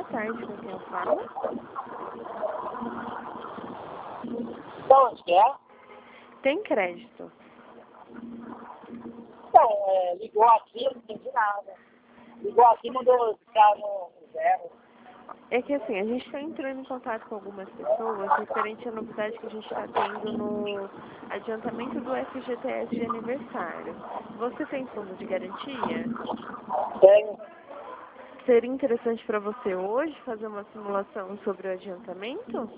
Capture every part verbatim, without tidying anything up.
tarde, com quem eu falo? Então, onde que é? Tem crédito? Então, é, ligou aqui, eu não entendi nada. Ligou aqui, mandou ficar no zero. É que assim, a gente está entrando em contato com algumas pessoas referente à novidade que a gente está tendo no adiantamento do F G T S de aniversário. Você tem fundo de garantia? Tenho. Seria interessante para você hoje fazer uma simulação sobre o adiantamento?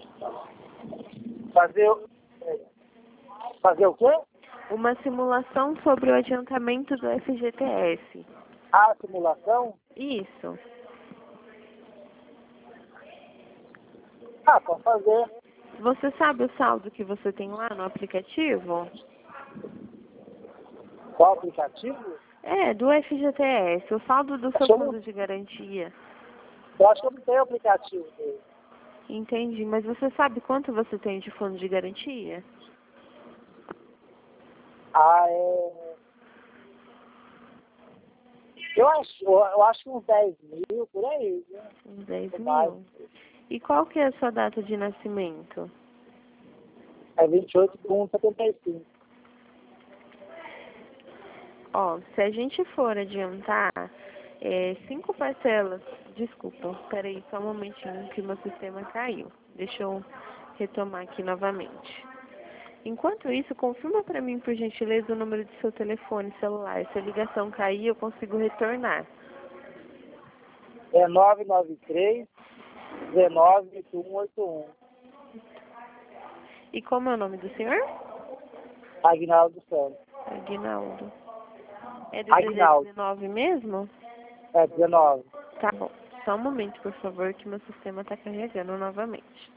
Fazer, o- fazer o quê? Uma simulação sobre o adiantamento do F G T S. A simulação? Isso. Ah, pode fazer. Você sabe o saldo que você tem lá no aplicativo? Qual aplicativo? É, do F G T S, o saldo do seu Acho que eu fundo não- de garantia. Eu acho que eu não tenho aplicativo dele. Entendi, mas você sabe quanto você tem de fundo de garantia? Ah, é... Eu acho, eu, eu acho que uns dez mil, por aí, né? Uns dez Ou mais. mil. E qual que é a sua data de nascimento? É vinte e oito de um de setenta e cinco. Ó, se a gente for adiantar é, cinco parcelas... Desculpa, peraí, só um momentinho que meu sistema caiu. Deixa eu retomar aqui novamente. Enquanto isso, confirma para mim, por gentileza, o número do seu telefone celular. Se a ligação cair, eu consigo retornar. É nove nove três, um nove, oito um oito um. E como é o nome do senhor? Aguinaldo Santos. Aguinaldo. É do Aguinaldo. dezenove mesmo? É dezenove. Tá bom. Só um momento, por favor, que meu sistema está carregando novamente.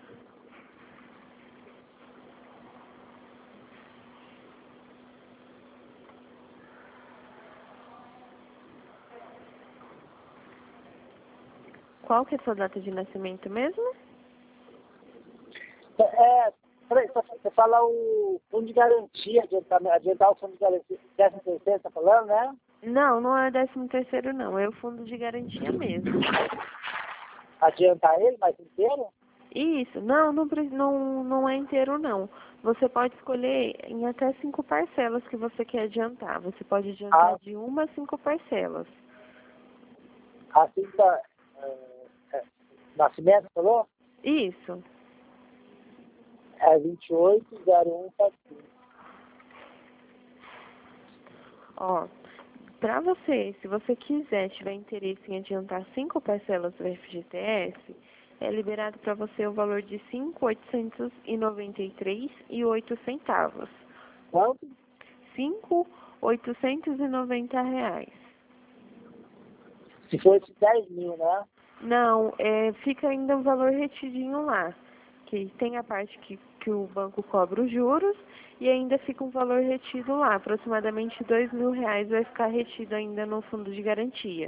Qual que é a sua data de nascimento mesmo? É, peraí, você fala o fundo de garantia, adiantar, adiantar o fundo de garantia, décimo terceiro, tá falando, né? Não, não é décimo terceiro não, é o fundo de garantia mesmo. Adiantar ele mais inteiro? Isso, não, não, pre- não, não é inteiro não. Você pode escolher em até cinco parcelas que você quer adiantar. Você pode adiantar Ah, de uma a cinco parcelas. assim tá. É, é, nascimento, falou? Isso. É vinte e oito, zero um, setenta e cinco. Ó, para você, se você quiser, tiver interesse em adiantar cinco parcelas do F G T S, é liberado para você o valor de cinco mil oitocentos e noventa e três reais e oito centavos. Quanto? cinco mil oitocentos e noventa reais. Se for de dez mil, né? Não, é, fica ainda um valor retidinho lá, que tem a parte que, que o banco cobra os juros e ainda fica um valor retido lá, aproximadamente dois mil reais vai ficar retido ainda no fundo de garantia.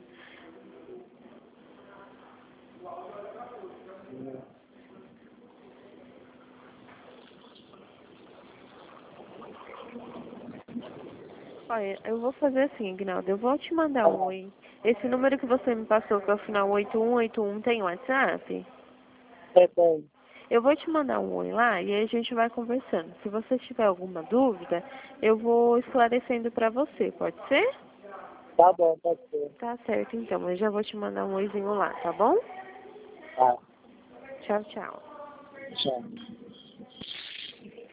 Olha, eu vou fazer assim, Ignaldo, eu vou te mandar um oi. Esse número que você me passou, que é o final oito um oito um, tem WhatsApp? É, tem. Eu vou te mandar um oi lá e aí a gente vai conversando. Se você tiver alguma dúvida, eu vou esclarecendo pra você, pode ser? Tá bom, pode ser. Tá certo, então. Eu já vou te mandar um oizinho lá, tá bom? Tá. Tchau, tchau. Tchau.